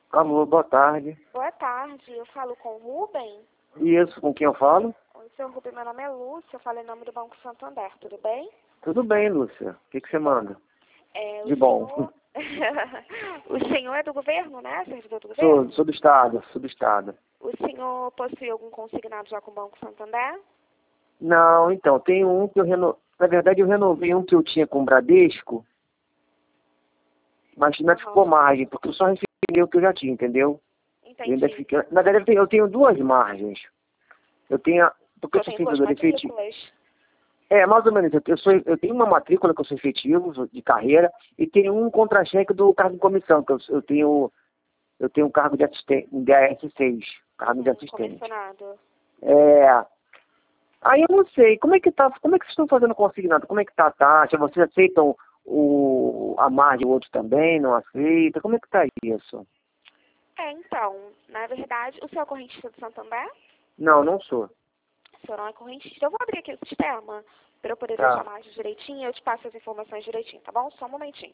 Alô, boa tarde. Boa tarde, eu falo com o Rubem. Isso, com quem eu falo? Oi, seu Rubem, meu nome é Lúcia, eu falo em nome do Banco Santander, tudo bem? Tudo bem, Lúcia. O que você manda? É, De bom. O senhor é do governo, né? Servidor do governo? Sou do Estado, sou do Estado. O senhor possui algum consignado já com o Banco Santander? Não, então, tem um que Na verdade, eu renovei um que eu tinha com o Bradesco, mas não ficou margem, porque eu só referi o que eu já tinha, entendeu? Eu ainda Entendi. fiquei... Na verdade, eu tenho duas margens. Eu tenho... Porque eu Eu sou tenho duas servidor efetivo. matrículas. É, mais ou menos. Eu tenho uma matrícula que eu sou efetivo, de carreira, e tenho um contra-cheque do cargo de comissão, que eu tenho um cargo de assistente, DS6, cargo de assistente. Comissionado. É. Aí eu não sei, como é que vocês estão fazendo consignado? Como é que tá a taxa? Vocês aceitam a margem, o outro também, não aceita? Como é que tá isso? Então, na verdade, o senhor é correntista do Santander? Não, não sou. O senhor não é correntista. Eu vou abrir aqui o sistema para eu poder deixar a Tá. margem direitinho e eu te passo as informações direitinho, tá bom? Só um momentinho.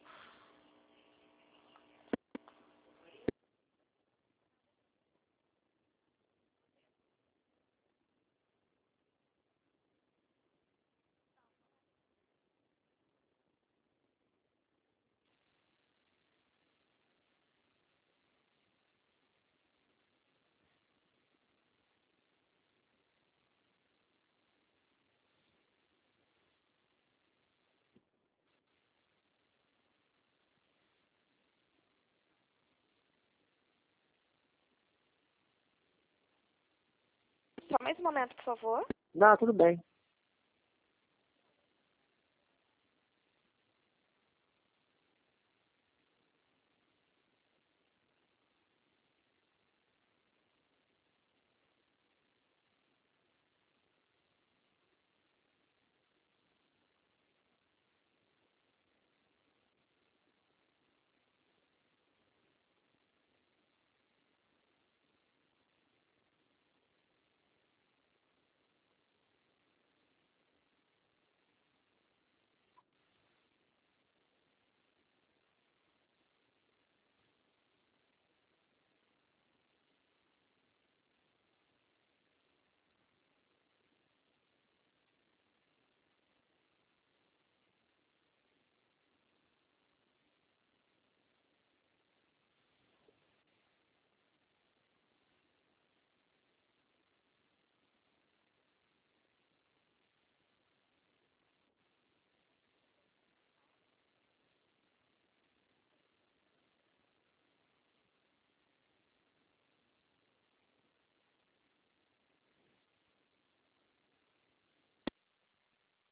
Só mais um momento, por favor. Não, tudo bem.